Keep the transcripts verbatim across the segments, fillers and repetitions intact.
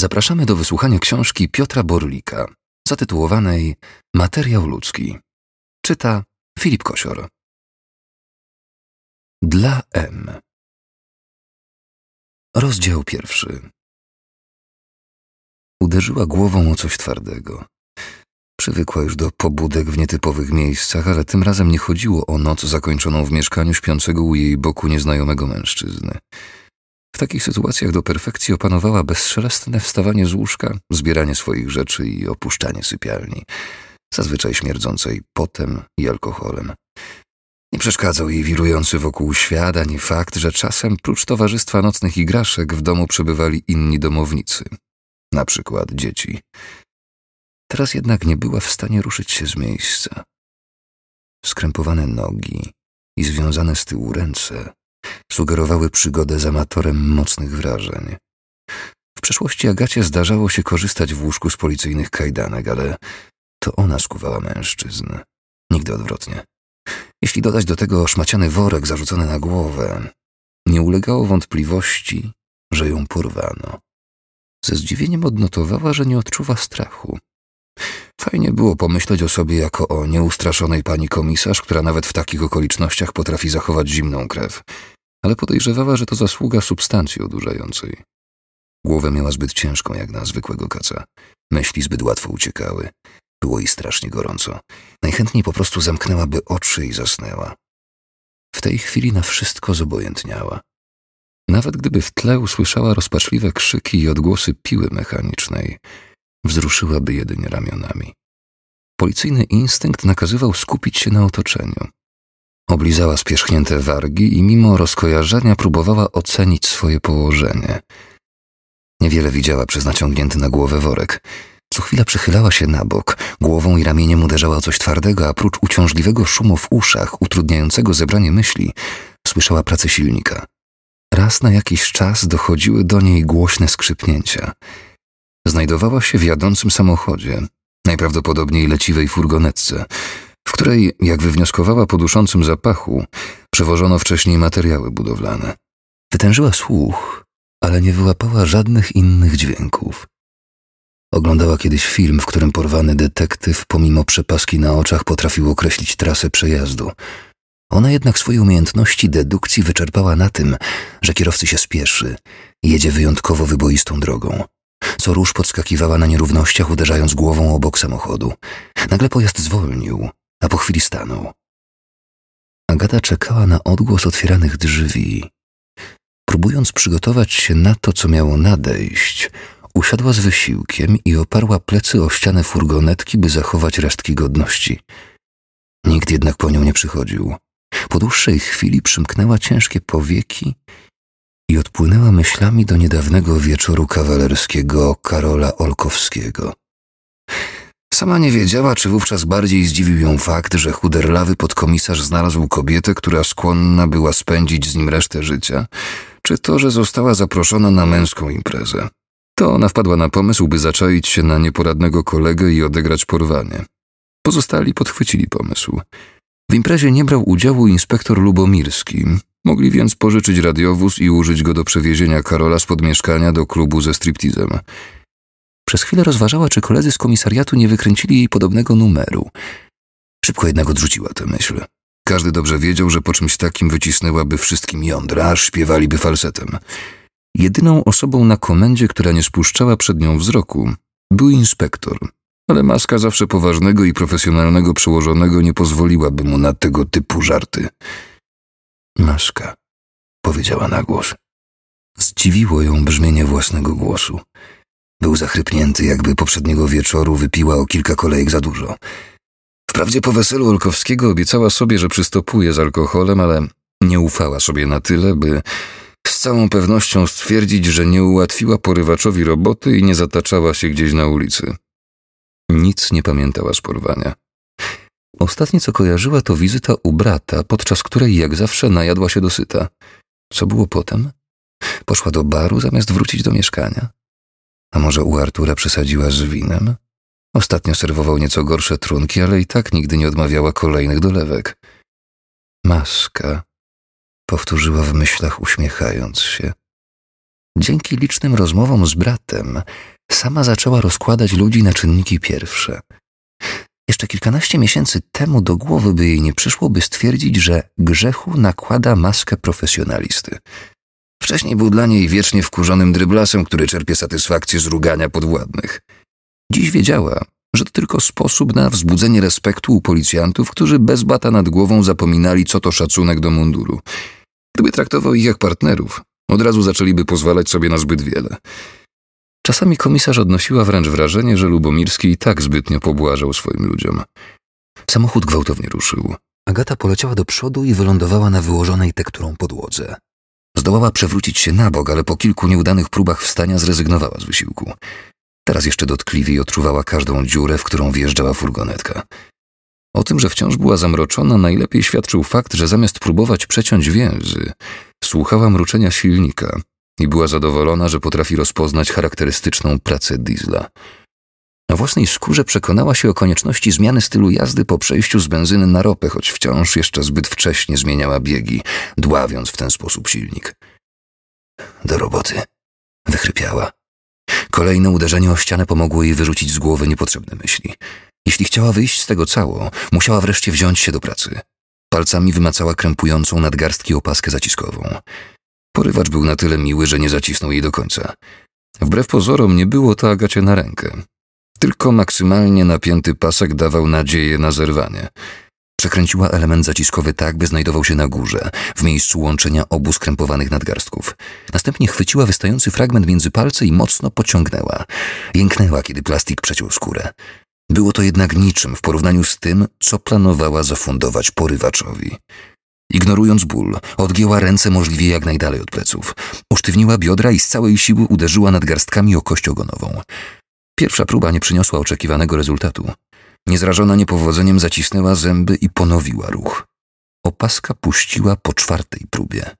Zapraszamy do wysłuchania książki Piotra Borlika, zatytułowanej Materiał ludzki. Czyta Filip Kosior. Dla M. Rozdział pierwszy. Uderzyła głową o coś twardego. Przywykła już do pobudek w nietypowych miejscach, ale tym razem nie chodziło o noc zakończoną w mieszkaniu śpiącego u jej boku nieznajomego mężczyzny. W takich sytuacjach do perfekcji opanowała bezszelestne wstawanie z łóżka, zbieranie swoich rzeczy i opuszczanie sypialni, zazwyczaj śmierdzącej potem i alkoholem. Nie przeszkadzał jej wirujący wokół świat, ani fakt, że czasem prócz towarzystwa nocnych igraszek w domu przebywali inni domownicy, na przykład dzieci. Teraz jednak nie była w stanie ruszyć się z miejsca. Skrępowane nogi i związane z tyłu ręce sugerowały przygodę z amatorem mocnych wrażeń. W przeszłości Agacie zdarzało się korzystać w łóżku z policyjnych kajdanek, ale to ona skuwała mężczyzn, nigdy odwrotnie. Jeśli dodać do tego szmaciany worek zarzucony na głowę, nie ulegało wątpliwości, że ją porwano. Ze zdziwieniem odnotowała, że nie odczuwa strachu. Fajnie było pomyśleć o sobie jako o nieustraszonej pani komisarz, która nawet w takich okolicznościach potrafi zachować zimną krew, ale podejrzewała, że to zasługa substancji odurzającej. Głowę miała zbyt ciężką jak na zwykłego kaca. Myśli zbyt łatwo uciekały. Było jej strasznie gorąco. Najchętniej po prostu zamknęłaby oczy i zasnęła. W tej chwili na wszystko zobojętniała. Nawet gdyby w tle usłyszała rozpaczliwe krzyki i odgłosy piły mechanicznej, wzruszyłaby jedynie ramionami. Policyjny instynkt nakazywał skupić się na otoczeniu. Oblizała spierzchnięte wargi i mimo rozkojarzenia próbowała ocenić swoje położenie. Niewiele widziała przez naciągnięty na głowę worek. Co chwila przychylała się na bok, głową i ramieniem uderzała o coś twardego, a prócz uciążliwego szumu w uszach, utrudniającego zebranie myśli, słyszała pracę silnika. Raz na jakiś czas dochodziły do niej głośne skrzypnięcia. Znajdowała się w jadącym samochodzie, najprawdopodobniej leciwej furgonetce, w której, jak wywnioskowała po duszącym zapachu, przewożono wcześniej materiały budowlane. Wytężyła słuch, ale nie wyłapała żadnych innych dźwięków. Oglądała kiedyś film, w którym porwany detektyw pomimo przepaski na oczach potrafił określić trasę przejazdu. Ona jednak swoje umiejętności dedukcji wyczerpała na tym, że kierowcy się spieszy i jedzie wyjątkowo wyboistą drogą. Co rusz podskakiwała na nierównościach, uderzając głową o bok samochodu. Nagle pojazd zwolnił, a po chwili stanął. Agata czekała na odgłos otwieranych drzwi. Próbując przygotować się na to, co miało nadejść, usiadła z wysiłkiem i oparła plecy o ścianę furgonetki, by zachować resztki godności. Nikt jednak po nią nie przychodził. Po dłuższej chwili przymknęła ciężkie powieki i odpłynęła myślami do niedawnego wieczoru kawalerskiego Karola Olkowskiego. Sama nie wiedziała, czy wówczas bardziej zdziwił ją fakt, że chuderlawy podkomisarz znalazł kobietę, która skłonna była spędzić z nim resztę życia, czy to, że została zaproszona na męską imprezę. To ona wpadła na pomysł, by zaczaić się na nieporadnego kolegę i odegrać porwanie. Pozostali podchwycili pomysł. W imprezie nie brał udziału inspektor Lubomirski. Mogli więc pożyczyć radiowóz i użyć go do przewiezienia Karola spod mieszkania do klubu ze striptizem. Przez chwilę rozważała, czy koledzy z komisariatu nie wykręcili jej podobnego numeru. Szybko jednak odrzuciła tę myśl. Każdy dobrze wiedział, że po czymś takim wycisnęłaby wszystkim jądra, aż śpiewaliby falsetem. Jedyną osobą na komendzie, która nie spuszczała przed nią wzroku, był inspektor, ale maska zawsze poważnego i profesjonalnego przełożonego nie pozwoliłaby mu na tego typu żarty. Maska, powiedziała na głos. Zdziwiło ją brzmienie własnego głosu. Był zachrypnięty, jakby poprzedniego wieczoru wypiła o kilka kolejek za dużo. Wprawdzie po weselu Olkowskiego obiecała sobie, że przystopuje z alkoholem, ale nie ufała sobie na tyle, by z całą pewnością stwierdzić, że nie ułatwiła porywaczowi roboty i nie zataczała się gdzieś na ulicy. Nic nie pamiętała z porwania. Ostatnie, co kojarzyła, to wizyta u brata, podczas której jak zawsze najadła się dosyta. Co było potem? Poszła do baru zamiast wrócić do mieszkania? A może u Artura przesadziła z winem? Ostatnio serwował nieco gorsze trunki, ale i tak nigdy nie odmawiała kolejnych dolewek. Maska, powtórzyła w myślach, uśmiechając się. Dzięki licznym rozmowom z bratem sama zaczęła rozkładać ludzi na czynniki pierwsze. Jeszcze kilkanaście miesięcy temu do głowy by jej nie przyszło, by stwierdzić, że grzechu nakłada maskę profesjonalisty. Wcześniej był dla niej wiecznie wkurzonym dryblasem, który czerpie satysfakcję z rugania podwładnych. Dziś wiedziała, że to tylko sposób na wzbudzenie respektu u policjantów, którzy bez bata nad głową zapominali, co to szacunek do munduru. Gdyby traktował ich jak partnerów, od razu zaczęliby pozwalać sobie na zbyt wiele. Czasami komisarz odnosiła wręcz wrażenie, że Lubomirski i tak zbytnio pobłażał swoim ludziom. Samochód gwałtownie ruszył. Agata poleciała do przodu i wylądowała na wyłożonej tekturą podłodze. Zdołała przewrócić się na bok, ale po kilku nieudanych próbach wstania zrezygnowała z wysiłku. Teraz jeszcze dotkliwiej odczuwała każdą dziurę, w którą wjeżdżała furgonetka. O tym, że wciąż była zamroczona, najlepiej świadczył fakt, że zamiast próbować przeciąć więzy, słuchała mruczenia silnika i była zadowolona, że potrafi rozpoznać charakterystyczną pracę diesla. Na własnej skórze przekonała się o konieczności zmiany stylu jazdy po przejściu z benzyny na ropę, choć wciąż jeszcze zbyt wcześnie zmieniała biegi, dławiąc w ten sposób silnik. Do roboty. Wychrypiała. Kolejne uderzenie o ścianę pomogło jej wyrzucić z głowy niepotrzebne myśli. Jeśli chciała wyjść z tego cało, musiała wreszcie wziąć się do pracy. Palcami wymacała krępującą nadgarstki opaskę zaciskową. Porywacz był na tyle miły, że nie zacisnął jej do końca. Wbrew pozorom nie było to Agacie na rękę. Tylko maksymalnie napięty pasek dawał nadzieję na zerwanie. Przekręciła element zaciskowy tak, by znajdował się na górze, w miejscu łączenia obu skrępowanych nadgarstków. Następnie chwyciła wystający fragment między palce i mocno pociągnęła. Jęknęła, kiedy plastik przeciął skórę. Było to jednak niczym w porównaniu z tym, co planowała zafundować porywaczowi. Ignorując ból, odgięła ręce możliwie jak najdalej od pleców. Usztywniła biodra i z całej siły uderzyła nadgarstkami o kość ogonową. Pierwsza próba nie przyniosła oczekiwanego rezultatu. Niezrażona niepowodzeniem zacisnęła zęby i ponowiła ruch. Opaska puściła po czwartej próbie.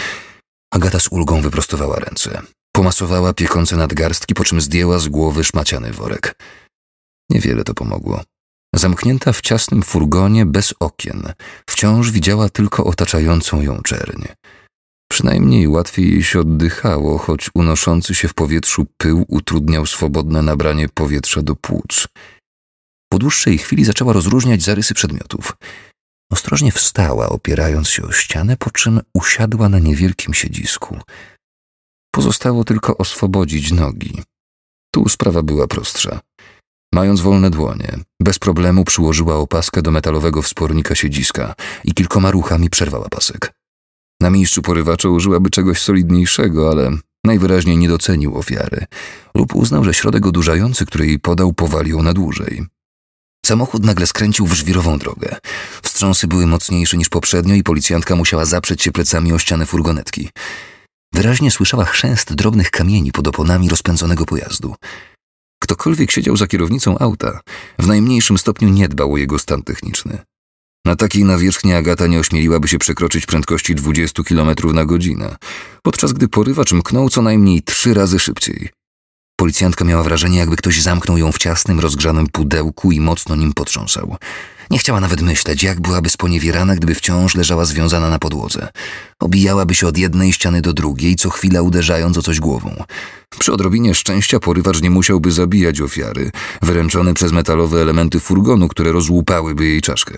Agata z ulgą wyprostowała ręce. Pomasowała piekące nadgarstki, po czym zdjęła z głowy szmaciany worek. Niewiele to pomogło. Zamknięta w ciasnym furgonie, bez okien, wciąż widziała tylko otaczającą ją czerń. Przynajmniej łatwiej jej się oddychało, choć unoszący się w powietrzu pył utrudniał swobodne nabranie powietrza do płuc. Po dłuższej chwili zaczęła rozróżniać zarysy przedmiotów. Ostrożnie wstała, opierając się o ścianę, po czym usiadła na niewielkim siedzisku. Pozostało tylko oswobodzić nogi. Tu sprawa była prostsza. Mając wolne dłonie, bez problemu przyłożyła opaskę do metalowego wspornika siedziska i kilkoma ruchami przerwała pasek. Na miejscu porywacza użyłaby czegoś solidniejszego, ale najwyraźniej nie docenił ofiary lub uznał, że środek odurzający, który jej podał, powali ją na dłużej. Samochód nagle skręcił w żwirową drogę. Wstrząsy były mocniejsze niż poprzednio i policjantka musiała zaprzeć się plecami o ścianę furgonetki. Wyraźnie słyszała chrzęst drobnych kamieni pod oponami rozpędzonego pojazdu. Ktokolwiek siedział za kierownicą auta, w najmniejszym stopniu nie dbał o jego stan techniczny. Na takiej nawierzchni Agata nie ośmieliłaby się przekroczyć prędkości dwudziestu kilometrów na godzinę, podczas gdy porywacz mknął co najmniej trzy razy szybciej. Policjantka miała wrażenie, jakby ktoś zamknął ją w ciasnym, rozgrzanym pudełku i mocno nim potrząsał. Nie chciała nawet myśleć, jak byłaby sponiewierana, gdyby wciąż leżała związana na podłodze. Obijałaby się od jednej ściany do drugiej, co chwila uderzając o coś głową. Przy odrobinie szczęścia porywacz nie musiałby zabijać ofiary, wyręczony przez metalowe elementy furgonu, które rozłupałyby jej czaszkę.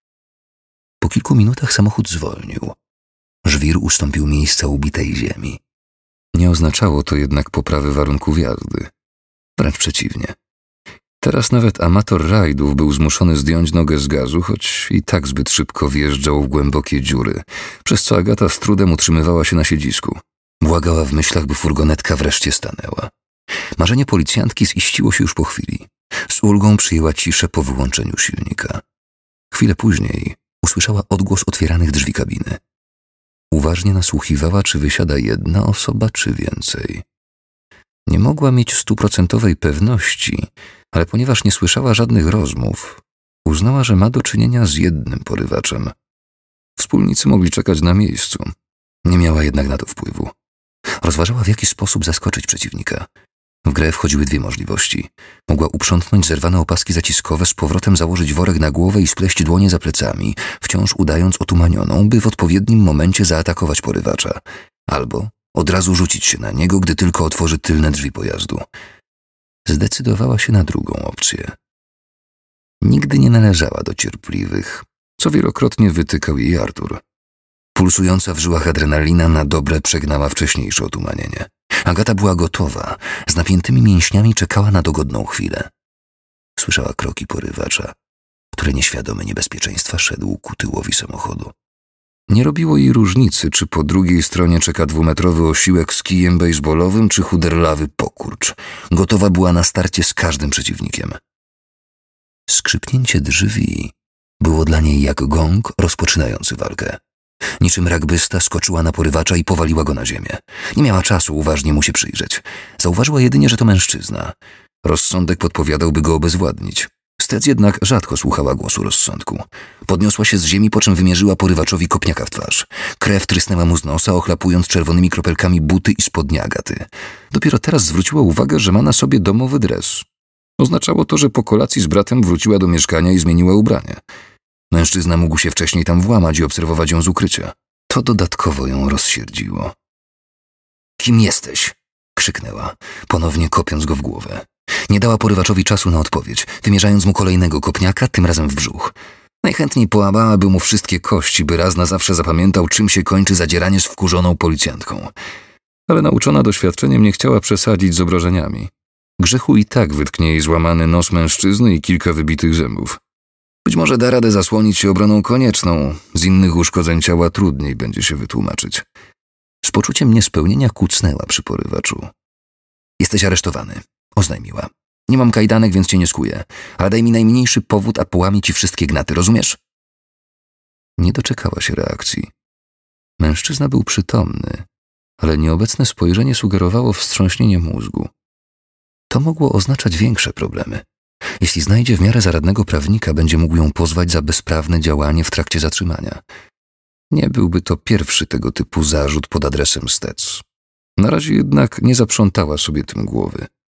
Po kilku minutach samochód zwolnił. Żwir ustąpił miejsca ubitej ziemi. Nie oznaczało to jednak poprawy warunków jazdy. Wręcz przeciwnie. Teraz nawet amator rajdów był zmuszony zdjąć nogę z gazu, choć i tak zbyt szybko wjeżdżał w głębokie dziury, przez co Agata z trudem utrzymywała się na siedzisku. Błagała w myślach, by furgonetka wreszcie stanęła. Marzenie policjantki ziściło się już po chwili. Z ulgą przyjęła ciszę po wyłączeniu silnika. Chwilę później usłyszała odgłos otwieranych drzwi kabiny. Uważnie nasłuchiwała, czy wysiada jedna osoba, czy więcej. Nie mogła mieć stuprocentowej pewności, ale ponieważ nie słyszała żadnych rozmów, uznała, że ma do czynienia z jednym porywaczem. Wspólnicy mogli czekać na miejscu. Nie miała jednak na to wpływu. Rozważała, w jaki sposób zaskoczyć przeciwnika. W grę wchodziły dwie możliwości. Mogła uprzątnąć zerwane opaski zaciskowe, z powrotem założyć worek na głowę i spleść dłonie za plecami, wciąż udając otumanioną, by w odpowiednim momencie zaatakować porywacza. Albo Od razu rzucić się na niego, gdy tylko otworzy tylne drzwi pojazdu. Zdecydowała się na drugą opcję. Nigdy nie należała do cierpliwych, co wielokrotnie wytykał jej Artur. Pulsująca w żyłach adrenalina na dobre przegnała wcześniejsze otumanienie. Agata była gotowa, z napiętymi mięśniami czekała na dogodną chwilę. Słyszała kroki porywacza, który nieświadomy niebezpieczeństwa szedł ku tyłowi samochodu. Nie robiło jej różnicy, czy po drugiej stronie czeka dwumetrowy osiłek z kijem bejsbolowym, czy chuderlawy pokurcz. Gotowa była na starcie z każdym przeciwnikiem. Skrzypnięcie drzwi było dla niej jak gong rozpoczynający walkę. Niczym rugbysta skoczyła na porywacza i powaliła go na ziemię. Nie miała czasu uważnie mu się przyjrzeć. Zauważyła jedynie, że to mężczyzna. Rozsądek podpowiadał, by go obezwładnić. Stec jednak rzadko słuchała głosu rozsądku. Podniosła się z ziemi, po czym wymierzyła porywaczowi kopniaka w twarz. Krew trysnęła mu z nosa, ochlapując czerwonymi kropelkami buty i spodnie Agaty. Dopiero teraz zwróciła uwagę, że ma na sobie domowy dres. Oznaczało to, że po kolacji z bratem wróciła do mieszkania i zmieniła ubranie. Mężczyzna mógł się wcześniej tam włamać i obserwować ją z ukrycia. To dodatkowo ją rozsierdziło. „Kim jesteś?” krzyknęła, ponownie kopiąc go w głowę. Nie dała porywaczowi czasu na odpowiedź, wymierzając mu kolejnego kopniaka, tym razem w brzuch. Najchętniej połamałaby mu wszystkie kości, by raz na zawsze zapamiętał, czym się kończy zadzieranie z wkurzoną policjantką. Ale nauczona doświadczeniem nie chciała przesadzić z obrażeniami. Grzechu i tak wytknie jej złamany nos mężczyzny i kilka wybitych zębów. Być może da radę zasłonić się obroną konieczną, z innych uszkodzeń ciała trudniej będzie się wytłumaczyć. Z poczuciem niespełnienia kucnęła przy porywaczu. „Jesteś aresztowany”, oznajmiła. „Nie mam kajdanek, więc cię nie skuję, ale daj mi najmniejszy powód, a połamię ci wszystkie gnaty, rozumiesz?” Nie doczekała się reakcji. Mężczyzna był przytomny, ale nieobecne spojrzenie sugerowało wstrząśnienie mózgu. To mogło oznaczać większe problemy. Jeśli znajdzie w miarę zaradnego prawnika, będzie mógł ją pozwać za bezprawne działanie w trakcie zatrzymania. Nie byłby to pierwszy tego typu zarzut pod adresem Stec. Na razie jednak nie zaprzątała sobie tym głowy.